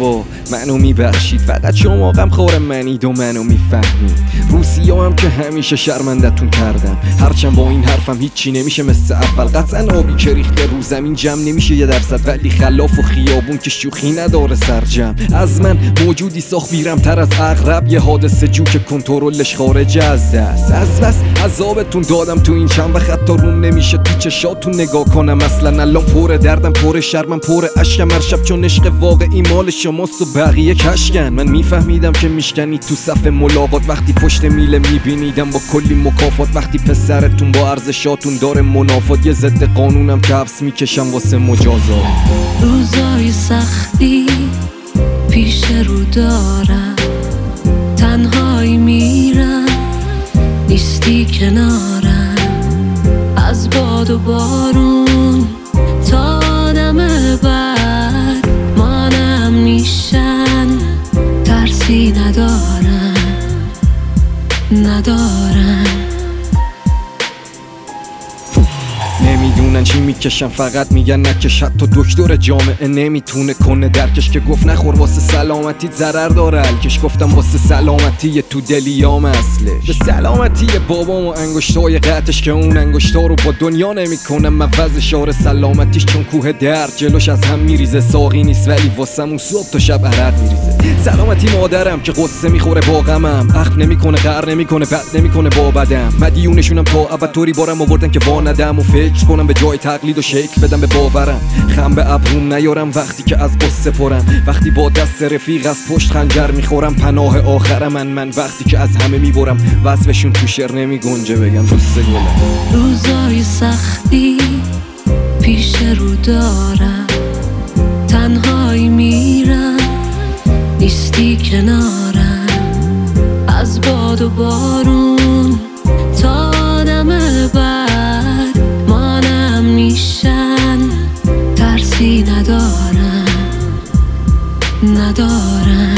بابا منو میبخشید، فقط شما غمخوار منید و منو میفهمید. روسیا هم که همیشه شرمندتون کردم، هرچند با این حرفم هیچی نمیشه مثل اول. قطعا آبی که ریخته رو زمین جمع نمیشه 1%، ولی خلاف و خیابون که شوخی نداره سرجم. از من موجودی ساخت بیرمتر از عقرب، یه حادثه جو که کنترلش خارج از دست. از بس عذابتون دادم تو این چند وقت حتی روم نمیشه تو چشاتون نگاه کنم. اصلا الان پر دردم، پر شرمم، پر اشکم. هر شب چون عشق واقعی مال شماست و بقیه کشکن. من میفهمیدم که میشکنید تو صف ملاقات، وقتی پشت میله میبینیدم با کلی مکافات. وقتی پسرتون با ارزشاتون داره منافات، یه ضد قانونم که حبس میکشم واسه مجازات. روزای سختی پیش رو دارم، تنهایی میرم نیستی کنارم. از باد و بارون تا دم بعد مانم میشن، ترسی ندارم. نمیدونن چی میکشن، فقط میگن نکش. حتی دکتر جامعه نمیتونه کنه درکش، که گفت نخور واسه سلامتیت ضرر داره الکش. گفتم واسه سلامتی تو دلیام اصلش، به سلامتی بابام و انگشتای قطعش، که اون انگشتا رو با دنیا نمیکنم عوض. اشاره سلامتیش چون کوه درد جلوش از هم میریزه. ساقی نیست ولی واسمون صبح تا شب عرق میریزه. سلامتی مادرم که قصه میخوره با غمم، عقل نمیکنه، قهر نمیکنه، بد نمیکنه با بدم. مدیونشونم تا ابد طوری بارم آوردن که وا ندم و فکر کنم به جای تقلید و شکل بدم به باورم. خم به ابروم نیارم وقتی که از قصه پرم، وقتی با دست رفیق از پشت خنجر میخورم. پناه آخرم من وقتی که از همه میبرم، وصفشون تو شعر نمی گنجه بگم دوست گلم. روزای سختی پیش رو دارم، تنهایی میرم نیستی کنارم. از باد و بارون تا دم بعد مانم میشن، ترسی ندارم.